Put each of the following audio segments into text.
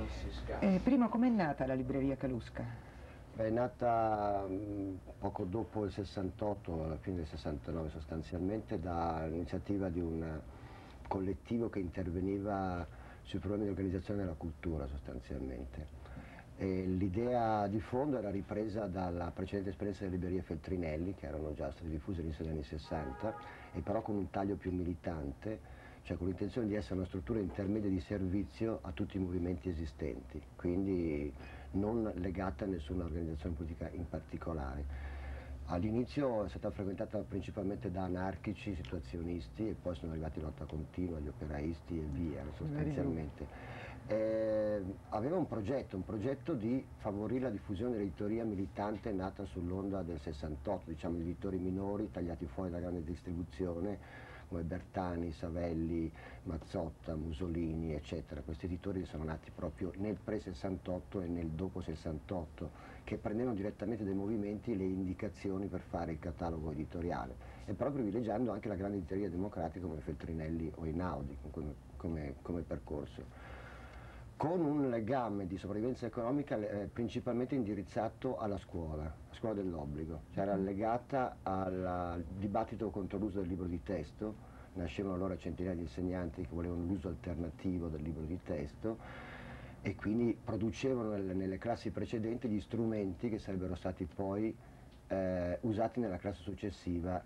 Prima com'è nata la libreria Calusca? Beh, è nata poco dopo il 68, alla fine del 69 sostanzialmente, dall'iniziativa di un collettivo che interveniva sui problemi di organizzazione della cultura sostanzialmente. L'idea di fondo era ripresa dalla precedente esperienza delle librerie Feltrinelli, che erano già state diffuse all'inizio degli anni 60, e però con un taglio più militante, cioè con l'intenzione di essere una struttura intermedia di servizio a tutti i movimenti esistenti, quindi non legata a nessuna organizzazione politica in particolare. All'inizio è stata frequentata principalmente da anarchici, situazionisti, e poi sono arrivati Lotta Continua, gli operaisti e via sostanzialmente. Aveva un progetto di favorire la diffusione dell'editoria militante nata sull'onda del 68, diciamo gli editori minori tagliati fuori dalla grande distribuzione, come Bertani, Savelli, Mazzotta, Musolini, eccetera. Questi editori sono nati proprio nel pre-68 e nel dopo-68, che prendevano direttamente dai movimenti le indicazioni per fare il catalogo editoriale, e però privilegiando anche la grande editoria democratica come Feltrinelli o Einaudi come percorso, con un legame di sopravvivenza economica principalmente indirizzato alla scuola dell'obbligo, cioè era legata al dibattito contro l'uso del libro di testo. Nascevano allora centinaia di insegnanti che volevano l'uso alternativo del libro di testo e quindi producevano nelle classi precedenti gli strumenti che sarebbero stati poi usati nella classe successiva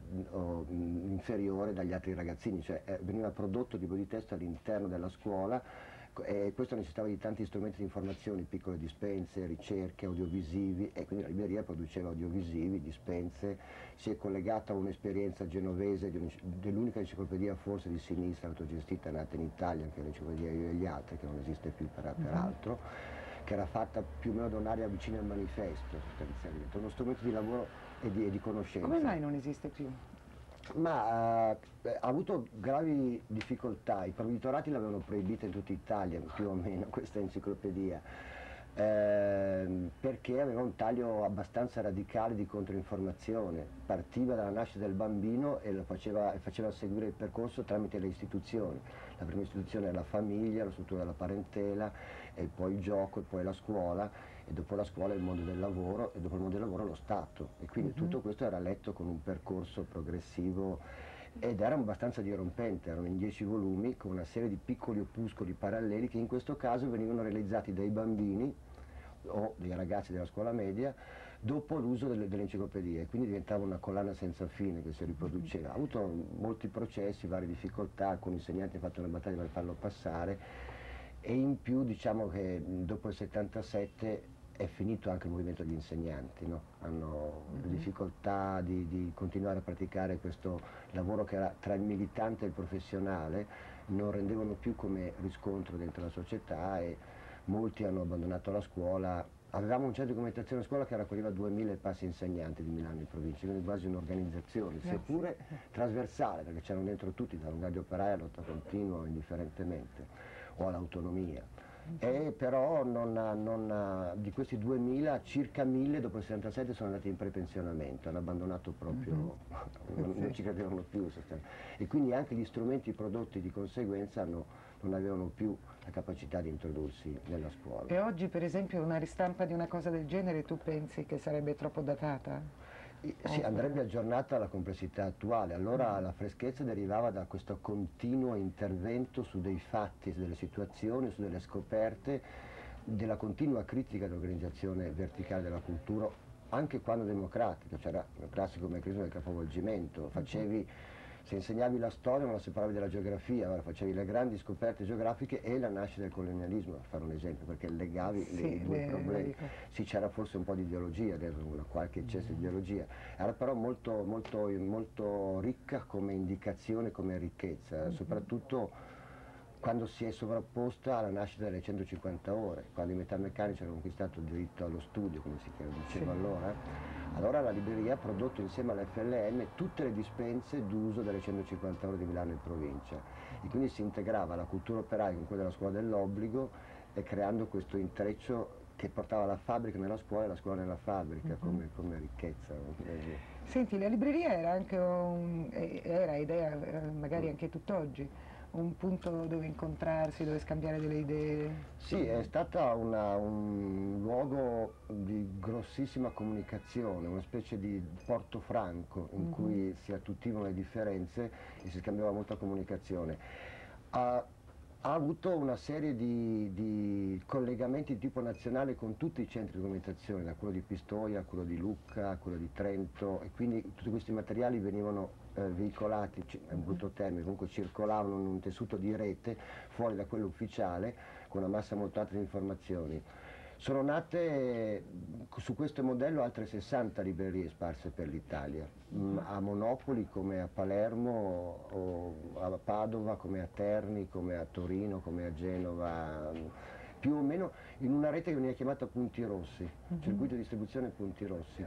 inferiore dagli altri ragazzini, cioè veniva prodotto il libro di testo all'interno della scuola, e questo necessitava di tanti strumenti di informazione, piccole dispense, ricerche, audiovisivi, e quindi la libreria produceva audiovisivi, dispense. Si è collegata a un'esperienza genovese dell'unica enciclopedia forse di sinistra autogestita nata in Italia, che è l'enciclopedia Io e gli altri, che non esiste più peraltro, che era fatta più o meno da un'area vicina al manifesto sostanzialmente, uno strumento di lavoro e di conoscenza. Come mai non esiste più? Ma ha avuto gravi difficoltà, i provveditorati l'avevano proibita in tutta Italia, più o meno, questa enciclopedia, perché aveva un taglio abbastanza radicale di controinformazione, partiva dalla nascita del bambino e faceva seguire il percorso tramite le istituzioni. La prima istituzione è la famiglia, la struttura della parentela, e poi il gioco, e poi la scuola, e dopo la scuola il mondo del lavoro, e dopo il mondo del lavoro lo Stato, e quindi tutto questo era letto con un percorso progressivo ed era abbastanza dirompente. Erano in 10 volumi con una serie di piccoli opuscoli paralleli che in questo caso venivano realizzati dai bambini o dei ragazzi della scuola media dopo l'uso delle enciclopedie, e quindi diventava una collana senza fine che si riproduceva. Ha avuto molti processi, varie difficoltà, alcuni insegnanti hanno fatto una battaglia per farlo passare, e in più diciamo che dopo il 77 è finito anche il movimento degli insegnanti, no? Hanno difficoltà di continuare a praticare questo lavoro che era tra il militante e il professionale, non rendevano più come riscontro dentro la società, e molti hanno abbandonato la scuola. Avevamo un centro di documentazione a scuola che raccoglieva 2000 e passi insegnanti di Milano in provincia, quindi quasi un'organizzazione, seppure trasversale, perché c'erano dentro tutti, dall'unità operaia alla lotta continua, indifferentemente, o all'autonomia. E però di questi 2000, circa 1000 dopo il 77 sono andati in prepensionamento, hanno abbandonato proprio, non ci credevano più e quindi anche gli strumenti prodotti di conseguenza non avevano più la capacità di introdursi nella scuola. E oggi per esempio una ristampa di una cosa del genere tu pensi che sarebbe troppo datata? Sì, andrebbe aggiornata alla complessità attuale. Allora la freschezza derivava da questo continuo intervento su dei fatti, su delle situazioni, su delle scoperte, della continua critica dell'organizzazione verticale della cultura, anche quando democratica. C'era il classico meccanismo del capovolgimento, se insegnavi la storia non la separavi dalla geografia, allora facevi le grandi scoperte geografiche e la nascita del colonialismo, per fare un esempio, perché legavi i due problemi. Sì, c'era forse un po' di ideologia, qualche eccesso di ideologia, era però molto ricca come indicazione, come ricchezza, soprattutto quando si è sovrapposta alla nascita delle 150 ore, quando i metalmeccanici hanno conquistato il diritto allo studio, come si diceva allora la libreria ha prodotto insieme all'FLM tutte le dispense d'uso delle 150 ore di Milano in provincia, e quindi si integrava la cultura operaia con quella della scuola dell'obbligo, e creando questo intreccio che portava la fabbrica nella scuola e la scuola nella fabbrica come ricchezza. Senti, la libreria era anche era idea, magari anche tutt'oggi, un punto dove incontrarsi, dove scambiare delle idee? Sì, è stata un luogo di grossissima comunicazione, una specie di porto franco in cui si attutivano le differenze e si scambiava molta comunicazione. Ha avuto una serie di collegamenti di tipo nazionale con tutti i centri di documentazione, da quello di Pistoia a quello di Lucca, a quello di Trento, e quindi tutti questi materiali venivano veicolati, è un brutto termine, comunque circolavano in un tessuto di rete fuori da quello ufficiale con una massa molto alta di informazioni. Sono nate su questo modello altre 60 librerie sparse per l'Italia, a Monopoli come a Palermo, o a Padova come a Terni, come a Torino, come a Genova, più o meno in una rete che veniva chiamata Punti Rossi, circuito di distribuzione Punti Rossi,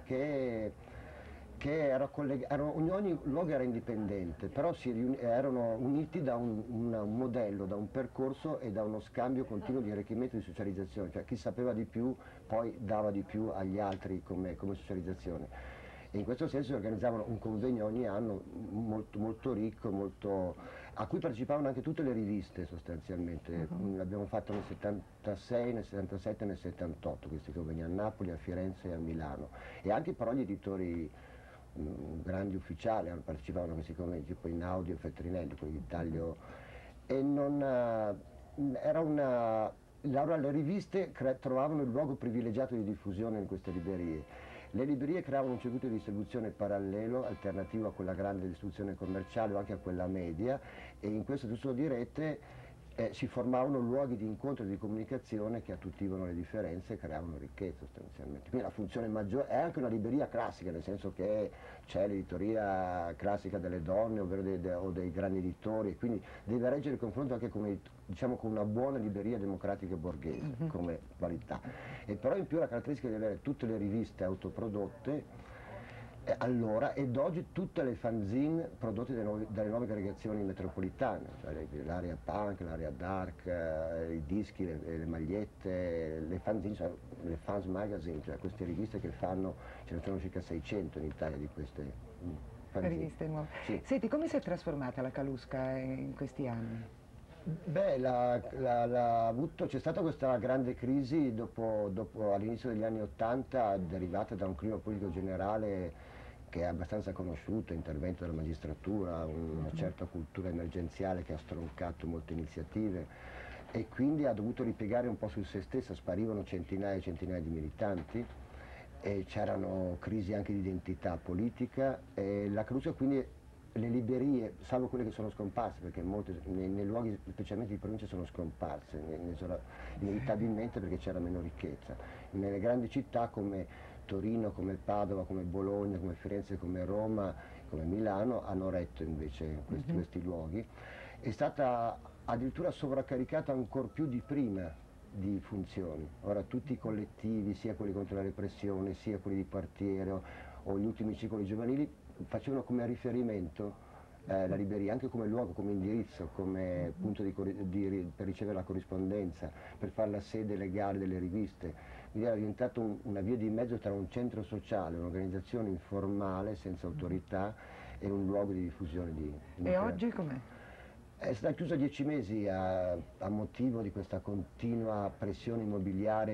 ogni luogo era indipendente, però erano uniti da un modello, da un percorso e da uno scambio continuo di arricchimento e di socializzazione, cioè chi sapeva di più poi dava di più agli altri come socializzazione. E in questo senso si organizzavano un convegno ogni anno molto ricco, a cui partecipavano anche tutte le riviste sostanzialmente. L'abbiamo fatto nel 76, nel 77 e nel 78 questi convegni a Napoli, a Firenze e a Milano. E anche però gli editori grandi ufficiali partecipavano a questi convegni, tipo Einaudi e Feltrinelli, quelli di Taglio. E non, era una, le riviste trovavano il luogo privilegiato di diffusione in queste librerie. Le librerie creavano un circuito di distribuzione parallelo, alternativo a quella grande distribuzione commerciale o anche a quella media, e in questo tessuto di rete si formavano luoghi di incontro e di comunicazione che attutivano le differenze e creavano ricchezza sostanzialmente. Quindi la funzione maggiore è anche una libreria classica, nel senso che c'è l'editoria classica delle donne o dei grandi editori, e quindi deve reggere il confronto anche con, diciamo, con una buona libreria democratica e borghese come qualità. E però in più la caratteristica di avere tutte le riviste autoprodotte allora, ed oggi tutte le fanzine prodotte dalle nuove aggregazioni metropolitane, cioè l'area punk, l'area dark, i dischi, le magliette, le fanzine, cioè le fans magazine, cioè queste riviste che fanno, ce ne sono circa 600 in Italia di queste fanzine. Riviste nuove. Sì. Senti, come si è trasformata la Calusca in questi anni? Beh, c'è stata questa grande crisi all'inizio degli anni '80, derivata da un clima politico generale che è abbastanza conosciuto, intervento della magistratura, una certa cultura emergenziale che ha stroncato molte iniziative, e quindi ha dovuto ripiegare un po' su se stessa, sparivano centinaia e centinaia di militanti e c'erano crisi anche di identità politica, e la Calusca quindi, le librerie, salvo quelle che sono scomparse, perché molte nei luoghi specialmente di provincia sono scomparse, inevitabilmente perché c'era meno ricchezza. Nelle grandi città come Torino, come Padova, come Bologna, come Firenze, come Roma, come Milano hanno retto invece questi luoghi. È stata addirittura sovraccaricata ancor più di prima di funzioni. Ora tutti i collettivi, sia quelli contro la repressione, sia quelli di quartiere o gli ultimi cicli giovanili, facevano come riferimento la libreria, anche come luogo, come indirizzo, come punto per ricevere la corrispondenza, per fare la sede legale delle riviste. Quindi era diventato una via di mezzo tra un centro sociale, un'organizzazione informale, senza autorità, e un luogo di diffusione di E oggi com'è? È stata chiusa 10 mesi a motivo di questa continua pressione immobiliare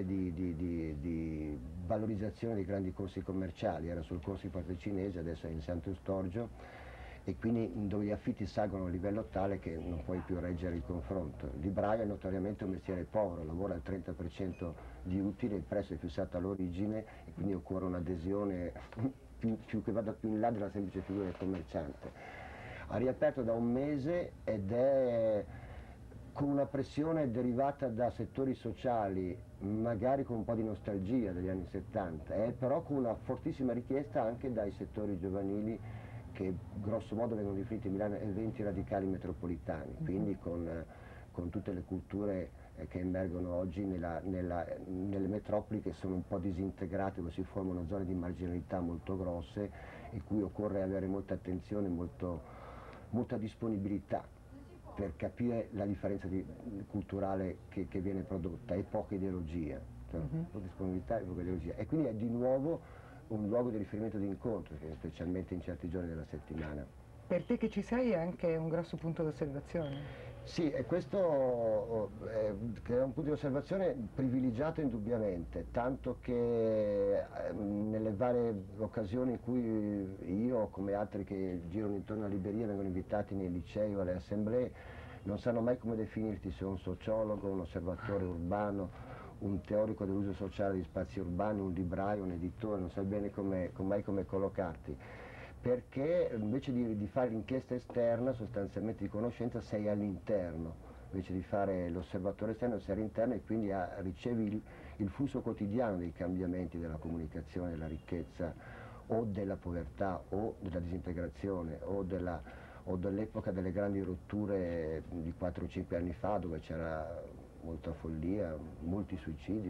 di valorizzazione dei grandi corsi commerciali. Era sul corso di Porta Cinese, adesso è in Sant'Eustorgio, e quindi dove gli affitti salgono a un livello tale che non puoi più reggere il confronto. Il libraio è notoriamente un mestiere povero, lavora al 30% di utile, il prezzo è fissato all'origine e quindi occorre un'adesione che vada più in là della semplice figura del commerciante. Ha riaperto da un mese ed è con una pressione derivata da settori sociali, magari con un po' di nostalgia degli anni '70, però con una fortissima richiesta anche dai settori giovanili che grosso modo vengono definiti in Milano eventi radicali metropolitani, quindi con tutte le culture che emergono oggi nelle metropoli, che sono un po' disintegrate, dove si formano zone di marginalità molto grosse e cui occorre avere molta attenzione, molta disponibilità per capire la differenza culturale che viene prodotta, e poca ideologia, cioè, disponibilità e poca ideologia. E quindi è di nuovo un luogo di riferimento di incontro, specialmente in certi giorni della settimana. Per te che ci sei è anche un grosso punto d'osservazione? Sì, e questo che è un punto di osservazione privilegiato indubbiamente, tanto che nelle varie occasioni in cui io, come altri che girano intorno alla libreria, vengono invitati nei licei o alle assemblee, non sanno mai come definirti, se un sociologo, un osservatore urbano, un teorico dell'uso sociale di spazi urbani, un libraio, un editore, non sai bene mai come collocarti, perché invece di fare l'inchiesta esterna, sostanzialmente di conoscenza, sei all'interno, invece di fare l'osservatore esterno sei all'interno e quindi ricevi il flusso quotidiano dei cambiamenti della comunicazione, della ricchezza o della povertà o della disintegrazione o dell'epoca delle grandi rotture di 4-5 anni fa, dove c'era molta follia, molti suicidi,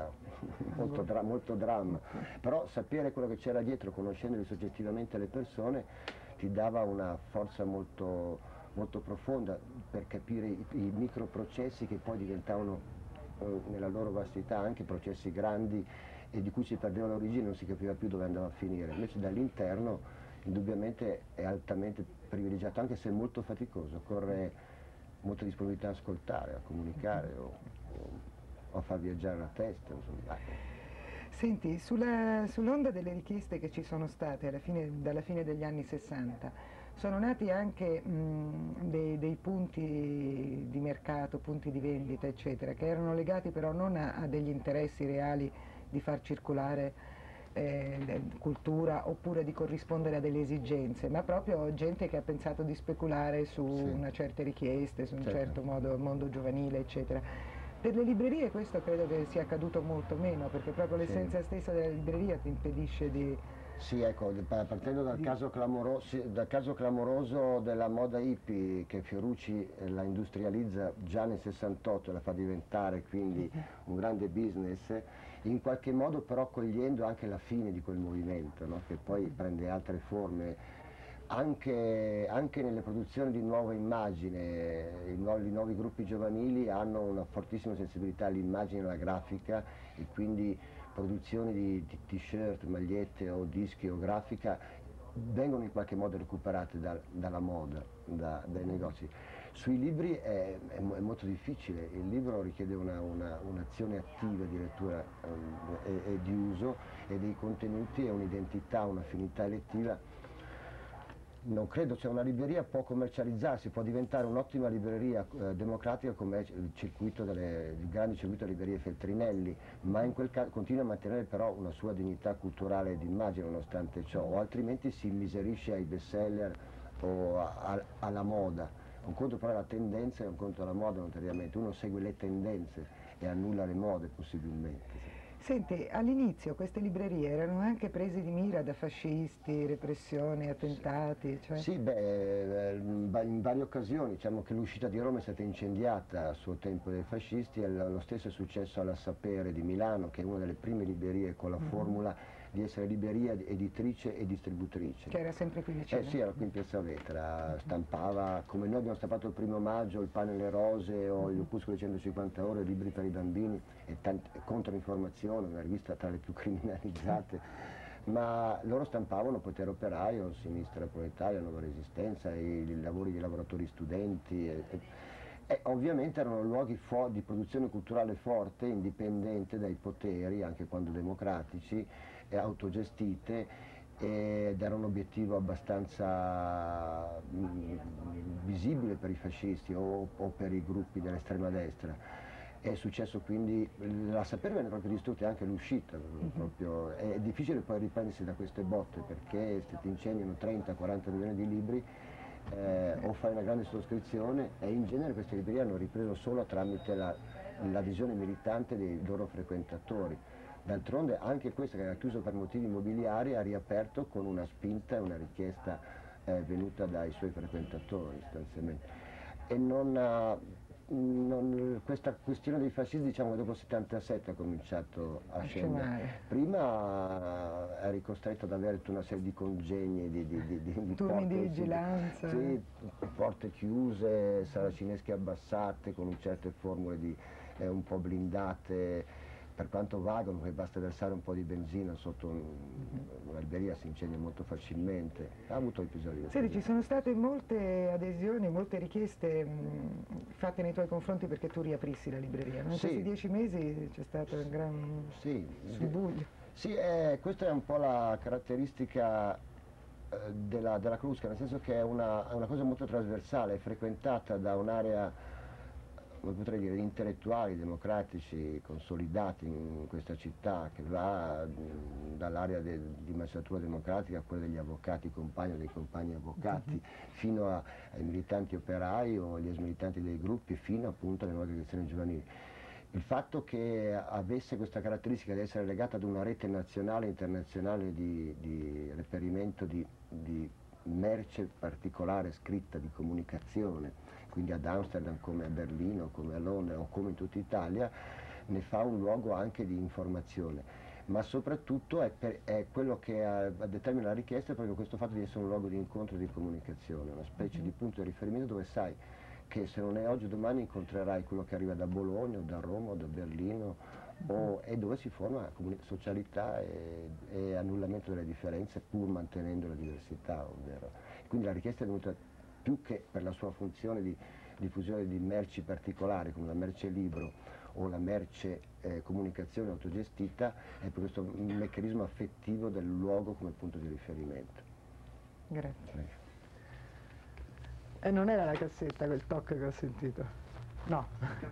molto dramma. Però sapere quello che c'era dietro, conoscendoli soggettivamente le persone, ti dava una forza molto profonda per capire i microprocessi che poi diventavano nella loro vastità anche processi grandi e di cui si perdeva l'origine e non si capiva più dove andava a finire. Invece dall'interno indubbiamente è altamente privilegiato, anche se è molto faticoso, occorre molta disponibilità ad ascoltare, a comunicare o a far viaggiare la testa. Insomma. Senti, sull'onda delle richieste che ci sono state dalla fine degli anni 60, sono nati anche dei punti di mercato, punti di vendita, eccetera, che erano legati però non a degli interessi reali di far circolare cultura oppure di corrispondere a delle esigenze, ma proprio gente che ha pensato di speculare su Sì. una certe richieste, su un Certo. certo mondo giovanile, eccetera. Per le librerie questo credo che sia accaduto molto meno, perché proprio l'essenza stessa della libreria ti impedisce di... Sì, ecco, partendo dal caso clamoroso della moda hippie, che Fiorucci la industrializza già nel 68 e la fa diventare quindi un grande business, in qualche modo però cogliendo anche la fine di quel movimento, no? Che poi prende altre forme. Anche nelle produzioni di nuova immagine, i nuovi gruppi giovanili hanno una fortissima sensibilità all'immagine e alla grafica, e quindi produzioni di t-shirt, magliette o dischi o grafica vengono in qualche modo recuperate dalla moda, dai negozi. Sui libri è molto difficile, il libro richiede un'azione attiva di lettura e di uso, e dei contenuti e un'identità, un'affinità elettiva. Non credo, cioè una libreria può commercializzarsi, può diventare un'ottima libreria democratica come è il grande circuito delle librerie Feltrinelli, ma in quel caso continua a mantenere però una sua dignità culturale e d'immagine nonostante ciò, o altrimenti si immiserisce ai bestseller o alla moda. Un conto però è la tendenza e un conto è la moda notoriamente, uno segue le tendenze e annulla le mode possibilmente. Senti, all'inizio queste librerie erano anche prese di mira da fascisti, repressione, attentati, cioè... Sì, in varie occasioni, diciamo che l'uscita di Roma è stata incendiata a suo tempo dai fascisti, e lo stesso è successo alla Sapere di Milano, che è una delle prime librerie con la formula di essere libreria editrice e distributrice. Che era sempre qui vicino? Sì, era qui in Piazza Vetra, stampava, come noi abbiamo stampato il 1° maggio, il pane e le rose o gli opuscoli 150 ore, libri per i bambini e controinformazione, una rivista tra le più criminalizzate. Ma loro stampavano Potere Operaio, Sinistra Proletaria, Nuova Resistenza, i lavori dei lavoratori studenti e ovviamente erano luoghi di produzione culturale forte, indipendente dai poteri, anche quando democratici, e autogestite, ed era un obiettivo abbastanza visibile per i fascisti o per i gruppi dell'estrema destra. È successo quindi, la Sapere venne proprio distrutta, anche l'uscita, è difficile poi riprendersi da queste botte, perché se ti incendiano 30-40 milioni di libri o fai una grande sottoscrizione, e in genere queste librerie hanno ripreso solo tramite l'adesione militante dei loro frequentatori. D'altronde anche questa, che era chiusa per motivi immobiliari, ha riaperto con una spinta e una richiesta venuta dai suoi frequentatori sostanzialmente. E questa questione dei fascisti, diciamo che dopo il 77 ha cominciato a scendere. Prima eri costretto ad avere tutta una serie di congegni, di turni di vigilanza. Sì, porte chiuse, saracinesche abbassate con certe formule un po' blindate, per quanto vagano, che basta versare un po' di benzina sotto una libreria si incendia molto facilmente. Ha avuto episodi di Senti, ci sono state molte adesioni, molte richieste fatte nei tuoi confronti perché tu riaprissi la libreria, no? In Sì. questi 10 mesi c'è stato un gran Sì, subbuglio. sì, questa è un po' la caratteristica della Crusca, nel senso che è una cosa molto trasversale, è frequentata da un'area, come potrei dire, di intellettuali democratici consolidati in questa città, che va dall'area di magistratura democratica a quella degli avvocati compagni o dei compagni avvocati, fino ai militanti operai o agli ex militanti dei gruppi, fino appunto alle nuove aggregazioni giovanili. Il fatto che avesse questa caratteristica di essere legata ad una rete nazionale e internazionale di reperimento di merce particolare scritta, di comunicazione, quindi ad Amsterdam come a Berlino, come a Londra o come in tutta Italia, ne fa un luogo anche di informazione. Ma soprattutto è quello che determina la richiesta è proprio questo fatto di essere un luogo di incontro e di comunicazione, una specie di punto di riferimento dove sai che se non è oggi domani incontrerai quello che arriva da Bologna o da Roma o da Berlino e dove si forma socialità e annullamento delle differenze pur mantenendo la diversità, ovvero. Quindi la richiesta è venuta più che per la sua funzione di diffusione di merci particolari come la merce libro o la merce comunicazione autogestita, è per questo meccanismo affettivo del luogo come punto di riferimento. Grazie. E non era la cassetta quel tocco che ho sentito? No.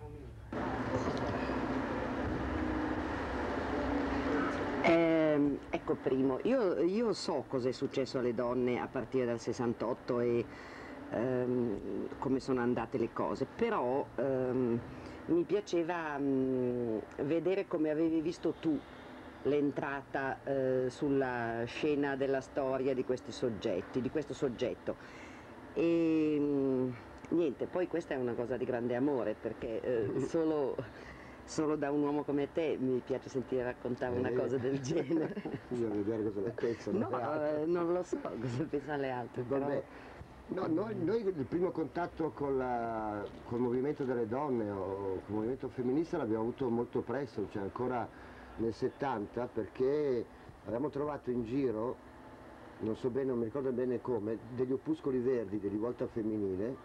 Ecco, Primo, io so cosa è successo alle donne a partire dal 68 e come sono andate le cose, però mi piaceva vedere come avevi visto tu l'entrata sulla scena della storia di questi soggetti, di questo soggetto. E niente, poi questa è una cosa di grande amore, perché solo da un uomo come te mi piace sentire raccontare una cosa del genere. Bisogna vedere cosa ne pensano. No, non lo so cosa pensano le altre, però... Vabbè. No, noi il primo contatto col movimento delle donne o col movimento femminista l'abbiamo avuto molto presto, cioè ancora nel 70, perché abbiamo trovato in giro, non so bene, non mi ricordo bene come, degli opuscoli verdi di rivolta femminile,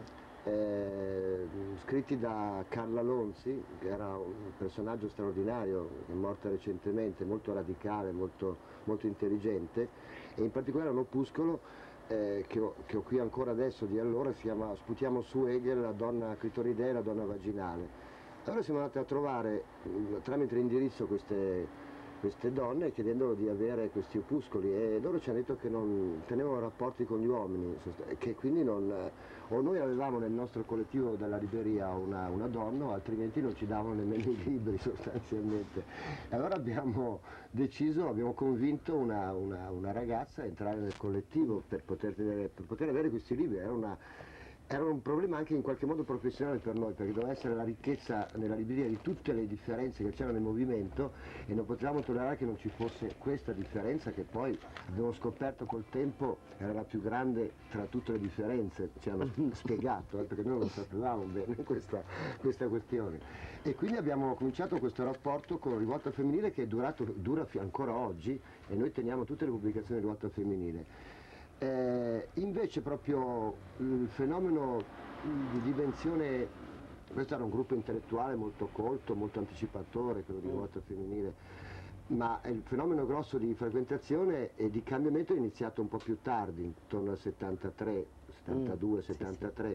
scritti da Carla Lonzi, che era un personaggio straordinario, che è morta recentemente, molto radicale, molto intelligente, e in particolare un opuscolo che ho qui ancora adesso di allora, si chiama Sputiamo su Hegel, la donna clitoridea e la donna vaginale. Allora siamo andati a trovare tramite l'indirizzo queste donne chiedendo di avere questi opuscoli e loro ci hanno detto che non tenevano rapporti con gli uomini, che quindi o noi avevamo nel nostro collettivo della libreria una donna o altrimenti non ci davano nemmeno i libri sostanzialmente. E allora abbiamo convinto una ragazza a entrare nel collettivo per poter avere questi libri. Era un problema anche in qualche modo professionale per noi, perché doveva essere la ricchezza nella libreria di tutte le differenze che c'erano nel movimento e non potevamo tollerare che non ci fosse questa differenza che poi abbiamo scoperto col tempo era la più grande tra tutte le differenze, ci hanno spiegato, perché noi non sapevamo bene questa questione. E quindi abbiamo cominciato questo rapporto con Rivolta Femminile che dura ancora oggi e noi teniamo tutte le pubblicazioni di Rivolta Femminile. Invece proprio il fenomeno di dimensione, questo era un gruppo intellettuale molto colto, molto anticipatore, quello di Rivolta Femminile, ma il fenomeno grosso di frequentazione e di cambiamento è iniziato un po' più tardi, intorno al 73, 72, 73,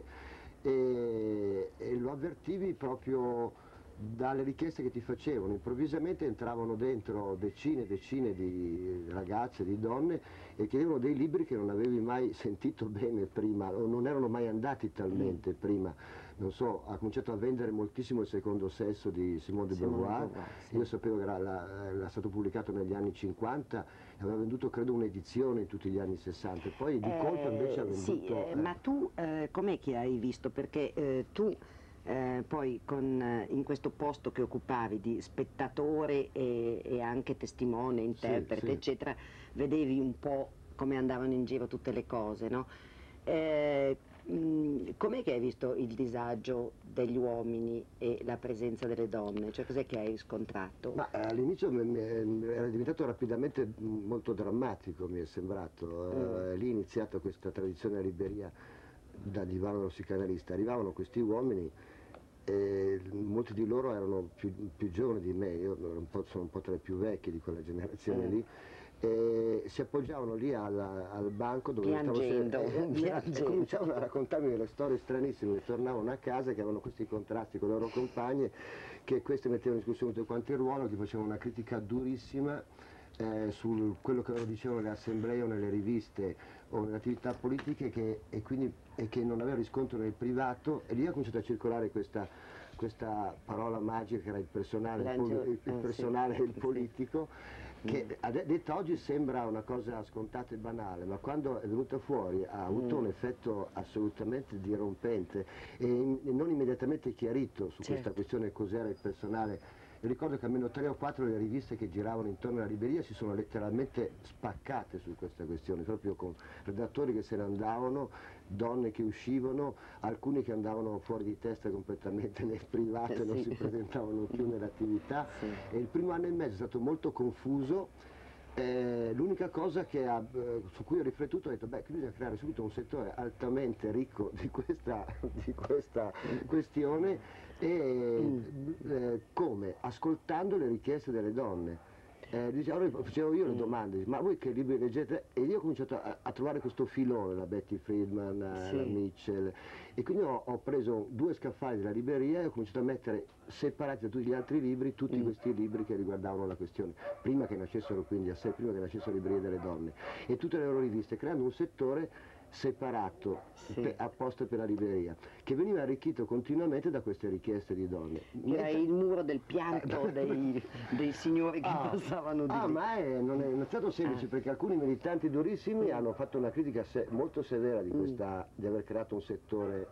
e lo avvertivi proprio dalle richieste che ti facevano. Improvvisamente entravano dentro decine e decine di ragazze, di donne e chiedevano dei libri che non avevi mai sentito bene prima o non erano mai andati talmente prima. Non so, ha cominciato a vendere moltissimo Il secondo sesso di Simone de Beauvoir, sì. Io sapevo che era stato pubblicato negli anni 50 e aveva venduto credo un'edizione in tutti gli anni 60 e poi di colpo invece ha venduto... Sì, ma tu com'è che hai visto? Perché tu poi in questo posto che occupavi di spettatore e anche testimone, interprete, sì, eccetera, vedevi un po' come andavano in giro tutte le cose, no? com'è che hai visto il disagio degli uomini e la presenza delle donne? Cioè, cos'è che hai riscontrato? Ma all'inizio era diventato rapidamente molto drammatico, mi è sembrato. Lì è iniziata questa tradizione a Liberia da divano psicanalista. Arrivavano questi uomini e molti di loro erano più giovani di me, io sono un po' tra i più vecchi di quella generazione lì, e si appoggiavano lì al banco dove piangendo, e cominciavano a raccontarmi delle storie stranissime, che tornavano a casa, che avevano questi contrasti con le loro compagne, che queste mettevano in discussione tutto quanto il ruolo, che facevano una critica durissima su quello che loro dicevano nelle assemblee o nelle riviste o nelle attività politiche, e che non aveva riscontro nel privato, e lì ha cominciato a circolare questa parola magica che era il personale, e il politico, che detta oggi sembra una cosa scontata e banale, ma quando è venuta fuori ha avuto un effetto assolutamente dirompente e non immediatamente chiarito su questa questione cos'era il personale. Io ricordo che almeno 3 o 4 delle riviste che giravano intorno alla libreria si sono letteralmente spaccate su questa questione, proprio con redattori che se ne andavano, donne che uscivano, alcuni che andavano fuori di testa completamente nel privato e non si presentavano più nell'attività. E il primo anno e mezzo è stato molto confuso. L'unica cosa su cui ho riflettuto, ho detto, beh, bisogna creare subito un settore altamente ricco di questa questione, e come? Ascoltando le richieste delle donne. Allora facevo io le domande, ma voi che libri leggete? E io ho cominciato a trovare questo filone, la Betty Friedman, la Mitchell, e quindi ho preso 2 scaffali della libreria e ho cominciato a mettere separati da tutti gli altri libri, tutti questi libri che riguardavano la questione, prima che nascessero quindi prima che nascessero Librerie delle Donne, e tutte le loro riviste, creando un settore separato apposta per la libreria, che veniva arricchito continuamente da queste richieste di donne. Era il muro del pianto dei signori che passavano di lì. Ma non è stato semplice, perché alcuni militanti durissimi hanno fatto una critica molto severa di aver creato un settore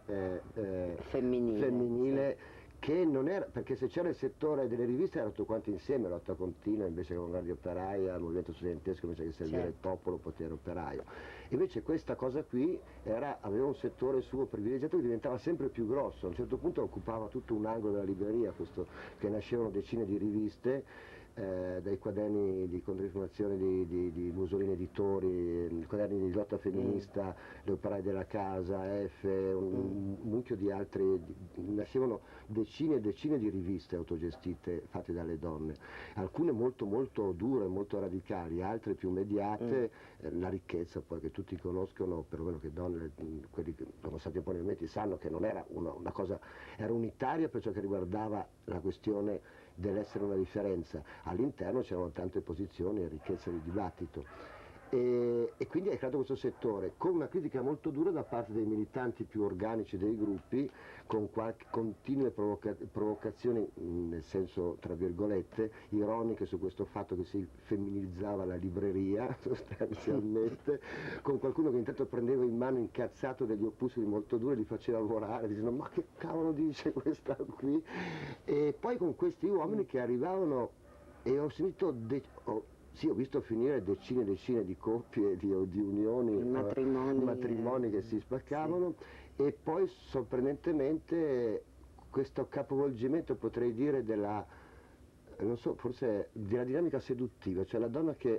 femminile. Che non era, perché se c'era il settore delle riviste era tutto quanto insieme, lotta continua, invece con Guardia Operaia, il movimento studentesco invece che servire il popolo, potere operaio. Invece questa cosa qui aveva un settore suo privilegiato che diventava sempre più grosso, a un certo punto occupava tutto un angolo della libreria, che nascevano decine di riviste, dai quaderni di controinformazione di Mussolini Editori, quaderni di lotta femminista, Le Operai della Casa, un mucchio di altri, nascevano decine e decine di riviste autogestite fatte dalle donne, alcune molto molto dure, molto radicali, altre più mediate. La ricchezza poi che tutti conoscono, perlomeno che donne, quelli che sono stati un po' nei movimenti sanno che non era una cosa, era unitaria per ciò che riguardava la questione dell'essere una differenza. All'interno c'erano tante posizioni e ricchezza di dibattito. E quindi hai creato questo settore con una critica molto dura da parte dei militanti più organici dei gruppi, con continue provocazioni, nel senso tra virgolette, ironiche su questo fatto che si femminilizzava la libreria sostanzialmente, con qualcuno che intanto prendeva in mano incazzato degli opuscoli molto duri e li faceva volare dicendo ma che cavolo dice questa qui, e poi con questi uomini che arrivavano, e ho sentito sì, ho visto finire decine e decine di coppie, di unioni, matrimoni che si spaccavano, e poi sorprendentemente questo capovolgimento, potrei dire, non so, forse della dinamica seduttiva, cioè la donna che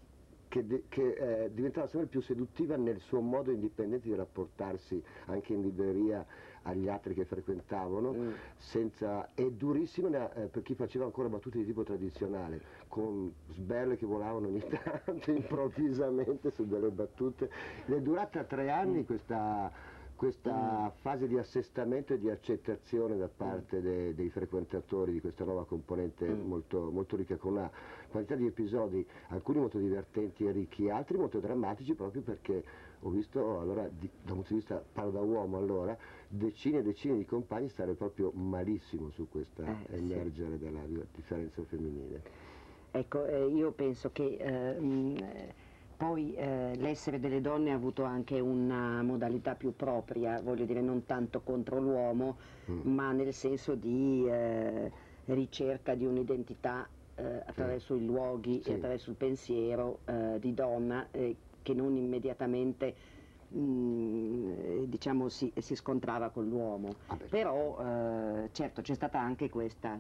diventava sempre più seduttiva nel suo modo indipendente di rapportarsi anche in libreria agli altri che frequentavano, e durissima per chi faceva ancora battute di tipo tradizionale, con sberle che volavano ogni tanto improvvisamente su delle battute. Ed è durata 3 anni questa fase di assestamento e di accettazione da parte dei frequentatori di questa nuova componente molto, molto ricca, con una quantità di episodi, alcuni molto divertenti e ricchi, altri molto drammatici, proprio perché ho visto, allora, da un punto di vista, parlo da uomo allora, decine e decine di compagni stare proprio malissimo su questa emergere della differenza femminile. Ecco, io penso che poi l'essere delle donne ha avuto anche una modalità più propria, voglio dire, non tanto contro l'uomo, ma nel senso di ricerca di un'identità attraverso i luoghi e attraverso il pensiero di donna, che non immediatamente diciamo si scontrava con l'uomo. Però certo c'è stata anche questa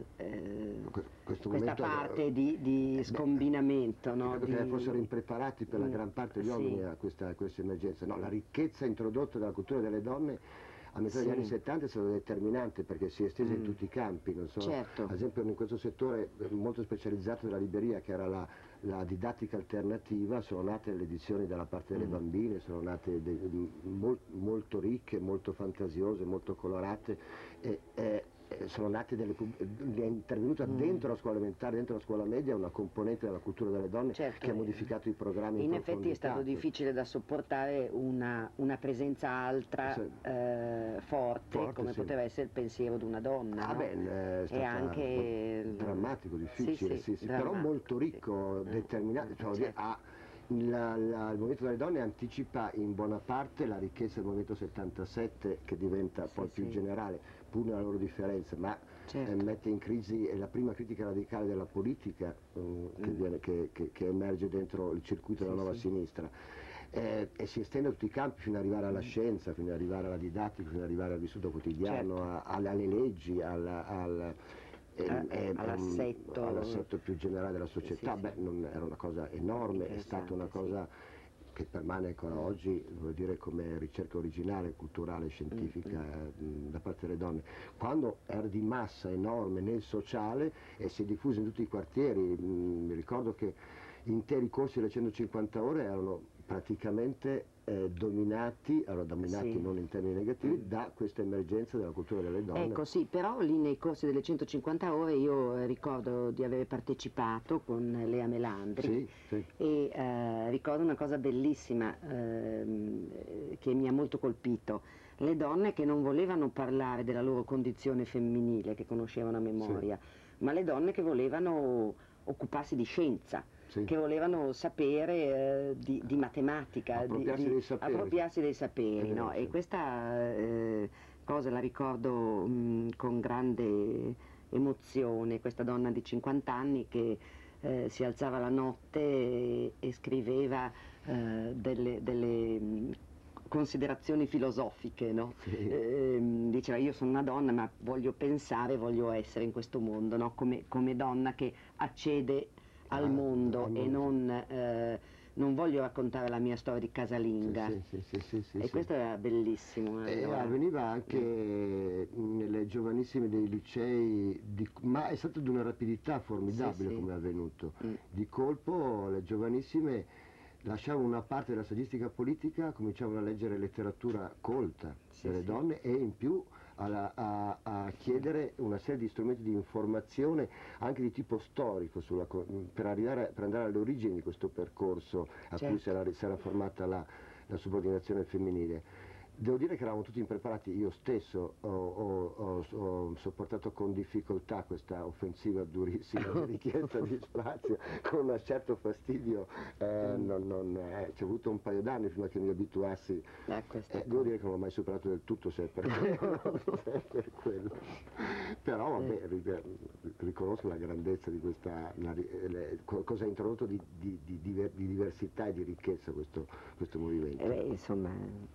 parte di scombinamento, no? Credo che fossero impreparati per la gran parte degli uomini a questa emergenza. No, la ricchezza introdotta dalla cultura delle donne a metà degli anni 70 è stata determinante, perché si è estesa in tutti i campi, non so, certo. ad esempio in questo settore molto specializzato della libreria, che era la didattica alternativa, sono nate le edizioni dalla parte delle bambine, sono nate molto ricche, molto fantasiose, molto colorate, sono nate è intervenuta dentro la scuola elementare, dentro la scuola media, una componente della cultura delle donne, certo, che ha modificato i programmi in effetti è stato difficile da sopportare una presenza altra, forte, come poteva essere il pensiero di una donna, no? È stato anche drammatico, difficile, drammatico. Però molto ricco, determinato, cioè, certo. Il movimento delle donne anticipa in buona parte la ricchezza del movimento 77, che diventa poi più generale, pur nella loro differenza, ma certo, mette in crisi, è la prima critica radicale della politica che emerge dentro il circuito della nuova sinistra, e si estende a tutti i campi fino ad arrivare alla scienza, fino ad arrivare alla didattica, fino ad arrivare al vissuto quotidiano, certo, alle leggi, all'assetto più generale della società. Non era una cosa enorme, è stata una cosa che permane ancora oggi, vuol dire, come ricerca originale, culturale, scientifica da parte delle donne. Quando era di massa enorme nel sociale e si è diffusa in tutti i quartieri, mi ricordo che interi corsi delle 150 ore erano praticamente dominati non in termini negativi, da questa emergenza della cultura delle donne. Ecco, sì, però lì nei corsi delle 150 ore io ricordo di aver partecipato con Lea Melandri, e ricordo una cosa bellissima che mi ha molto colpito: le donne che non volevano parlare della loro condizione femminile, che conoscevano a memoria, ma le donne che volevano occuparsi di scienza, che volevano sapere di matematica, appropriarsi dei saperi, no? E questa cosa la ricordo con grande emozione, questa donna di 50 anni che si alzava la notte e scriveva delle considerazioni filosofiche, no? Diceva: io sono una donna, ma voglio pensare, voglio essere in questo mondo, no? Come donna che accede al mondo e non voglio raccontare la mia storia di casalinga. E questo era bellissimo. Avveniva anche nelle giovanissime dei licei, ma è stato di una rapidità formidabile come è avvenuto. Di colpo le giovanissime lasciavano una parte della saggistica politica, cominciavano a leggere letteratura colta delle donne, e in più a chiedere una serie di strumenti di informazione anche di tipo storico per andare alle origini di questo percorso a cui si era formata la subordinazione femminile. Devo dire che eravamo tutti impreparati. Io stesso ho sopportato con difficoltà questa offensiva durissima di richiesta di spazio, con un certo fastidio. Ci è voluto un paio d'anni prima che mi abituassi. Devo dire che non l'ho mai superato del tutto, se è per quello. Però vabbè, riconosco la grandezza di questa, cosa ha introdotto di diversità e di ricchezza questo movimento. Insomma...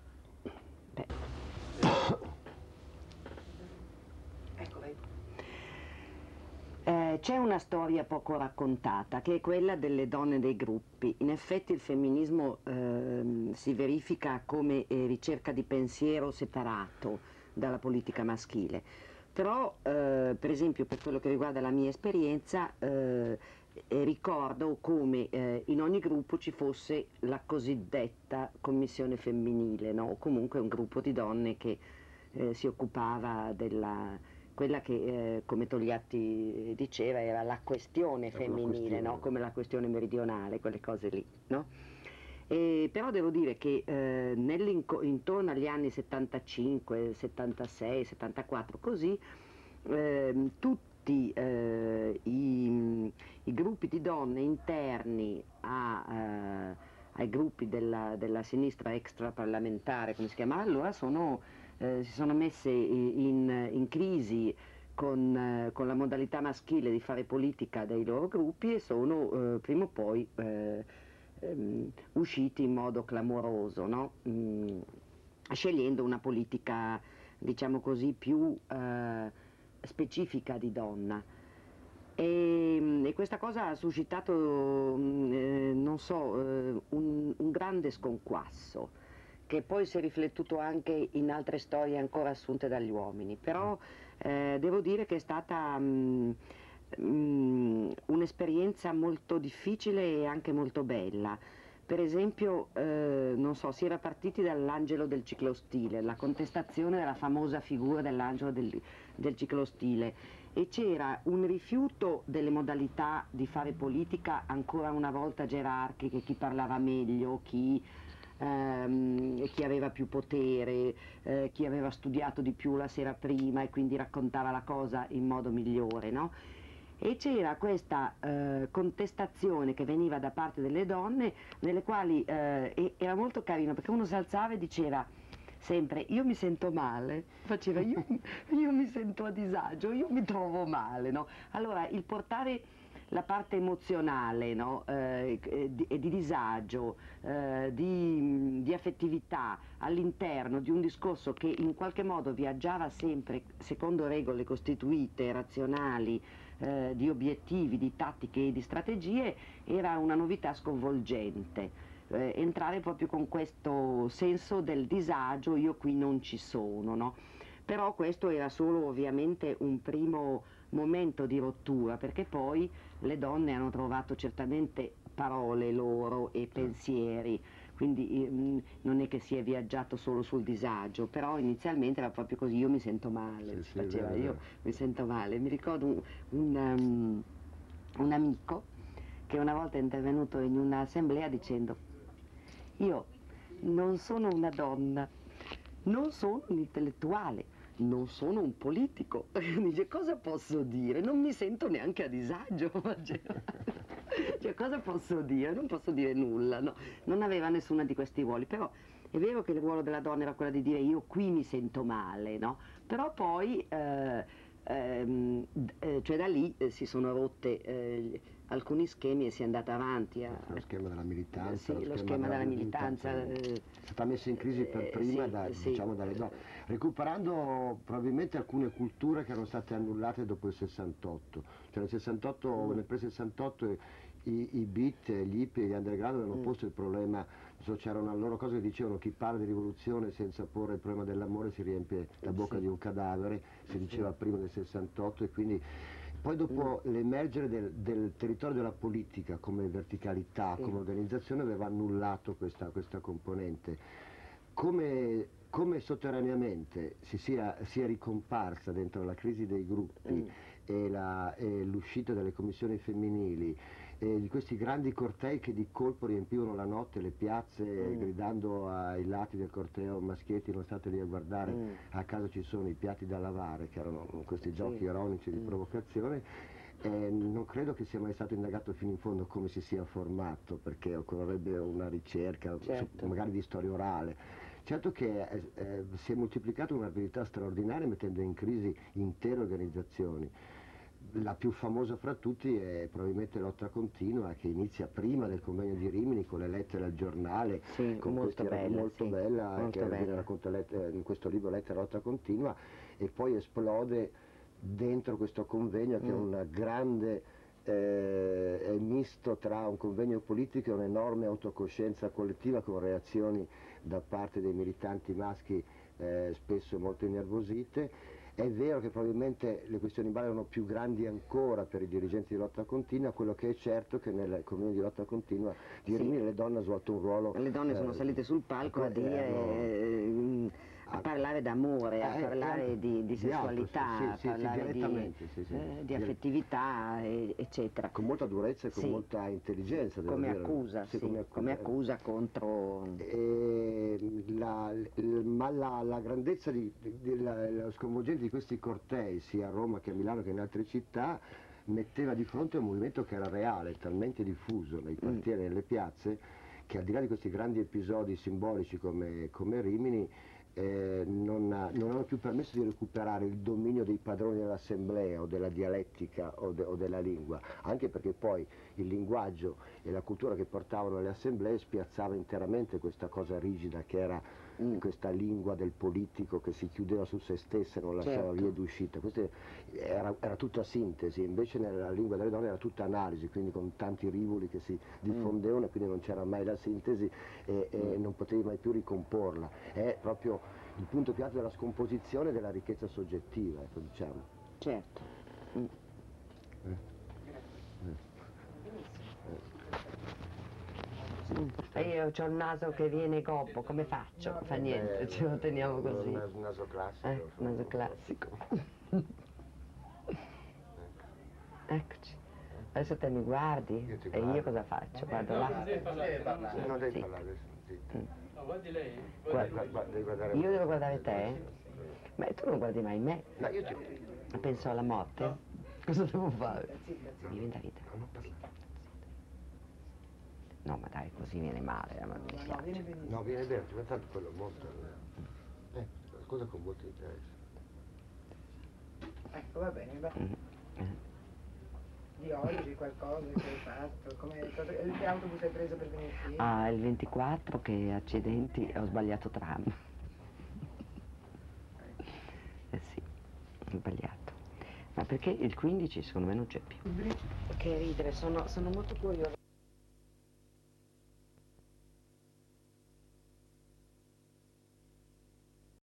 c'è una storia poco raccontata, che è quella delle donne dei gruppi. In effetti il femminismo si verifica come ricerca di pensiero separato dalla politica maschile, però per esempio, per quello che riguarda la mia esperienza, ricordo come in ogni gruppo ci fosse la cosiddetta commissione femminile, no? O comunque un gruppo di donne che si occupava quella che, come Togliatti diceva, era la questione femminile, no? Come la questione meridionale, quelle cose lì, no? Però devo dire che intorno agli anni 75, 76, 74, così, tutti i gruppi di donne interni ai gruppi della sinistra extraparlamentare, come si chiamava allora, si sono messe in crisi con la modalità maschile di fare politica dei loro gruppi, e sono prima o poi usciti in modo clamoroso, no? Scegliendo una politica, diciamo così, più specifica di donna. E questa cosa ha suscitato, non so, un grande sconquasso, che poi si è riflettuto anche in altre storie ancora assunte dagli uomini, però devo dire che è stata un'esperienza molto difficile e anche molto bella. Per esempio, non so, si era partiti dall'angelo del ciclostile, la contestazione della famosa figura dell'angelo del ciclostile, e c'era un rifiuto delle modalità di fare politica ancora una volta gerarchiche, chi parlava meglio, chi aveva più potere, chi aveva studiato di più la sera prima e quindi raccontava la cosa in modo migliore, no? E c'era questa contestazione che veniva da parte delle donne, nelle quali era molto carino, perché uno si alzava e diceva sempre io mi sento male, faceva io mi sento a disagio, io mi trovo male, no? Allora il portare la parte emozionale, no? Di disagio, di affettività all'interno di un discorso che in qualche modo viaggiava sempre secondo regole costituite, razionali, di obiettivi, di tattiche e di strategie, era una novità sconvolgente. Entrare proprio con questo senso del disagio, io qui non ci sono, no? Però questo era solo ovviamente un primo momento di rottura, perché poi le donne hanno trovato certamente parole loro e pensieri, quindi non è che si è viaggiato solo sul disagio, però inizialmente era proprio così, io mi sento male, si faceva io mi sento male. Mi ricordo un amico che una volta è intervenuto in un'assemblea dicendo: io non sono una donna, non sono un intellettuale, non sono un politico. Dice, cosa posso dire? Non mi sento neanche a disagio. Cioè, cosa posso dire? Non posso dire nulla, no? Non aveva nessuna di questi ruoli, però è vero che il ruolo della donna era quello di dire io qui mi sento male, no? Però poi, cioè da lì si sono rotte alcuni schemi e si è andata avanti. Lo schema della militanza. Sì, lo schema della militanza. È stata messa in crisi per prima diciamo, dalle donne, recuperando probabilmente alcune culture che erano state annullate dopo il 68. Cioè nel 68, nel pre-68 i beat, gli hippie e gli underground avevano posto il problema, c'erano loro cose che dicevano chi parla di rivoluzione senza porre il problema dell'amore si riempie la bocca di un cadavere, si diceva prima del 68, e quindi poi dopo l'emergere del territorio della politica come verticalità, come organizzazione, aveva annullato questa componente. Come sotterraneamente sia ricomparsa dentro la crisi dei gruppi e l'uscita delle commissioni femminili, di questi grandi cortei che di colpo riempivano la notte le piazze gridando ai lati del corteo: maschietti, non state lì a guardare, a casa ci sono i piatti da lavare, che erano questi giochi ironici di provocazione. Non credo che sia mai stato indagato fino in fondo come si sia formato, perché occorrerebbe una ricerca, magari di storia orale. Certo che si è moltiplicata un'abilità straordinaria mettendo in crisi intere organizzazioni. La più famosa fra tutti è probabilmente Lotta Continua, che inizia prima del convegno di Rimini con le lettere al giornale, con molto bella, che viene raccontata in questo libro Lettera Lotta Continua, e poi esplode dentro questo convegno che è una grande è misto tra un convegno politico e un'enorme autocoscienza collettiva, con reazioni da parte dei militanti maschi spesso molto innervosite. È vero che probabilmente le questioni in ballo erano più grandi ancora per i dirigenti di Lotta Continua. Quello che è certo è che nel convegno di Lotta Continua di Rimini le donne hanno svolto un ruolo. Le donne sono salite sul palco a dire, a parlare d'amore, a parlare di sessualità, a parlare di affettività, eccetera. Con molta durezza e con molta intelligenza. Come accusa, come accusa contro... Ma la grandezza, lo sconvolgente di questi cortei, sia a Roma che a Milano che in altre città, metteva di fronte a un movimento che era reale, talmente diffuso nei quartieri e nelle piazze, che al di là di questi grandi episodi simbolici come Rimini, non hanno più permesso di recuperare il dominio dei padroni dell'assemblea o della dialettica o della lingua, anche perché poi il linguaggio e la cultura che portavano alle assemblee spiazzava interamente questa cosa rigida che era questa lingua del politico che si chiudeva su se stessa e non lasciava vie d'uscita. Era tutta sintesi, invece nella lingua delle donne era tutta analisi, quindi con tanti rivoli che si diffondevano, quindi non c'era mai la sintesi e non potevi mai più ricomporla. È proprio il punto più alto della scomposizione della ricchezza soggettiva, ecco, diciamo. Certo. E io ho il naso che viene gobbo, come faccio? No, Fa niente, ce lo teniamo così. Un naso classico. Naso classico. Eccoci. Adesso te mi guardi Io ti e guardo. io cosa faccio? Guardo là. Non devi Sì. parlare, zitto. Devi guardare. Io devo guardare te? Ma tu non guardi mai me. No, io ti... Penso alla morte. Cosa devo fare? Mi viene da ridere. No, ma dai, così viene male, ma mi dispiace. No, viene bene, ma tanto quello molto. Scusa con molto interesse. Ecco, va bene, va. Di oggi qualcosa che hai fatto? Che autobus hai preso per venire qui? Ah, il 24 che accidenti, ho sbagliato tram. Sì, ho sbagliato. Ma perché il 15 secondo me non c'è più. Che ridere, sono molto curiosa.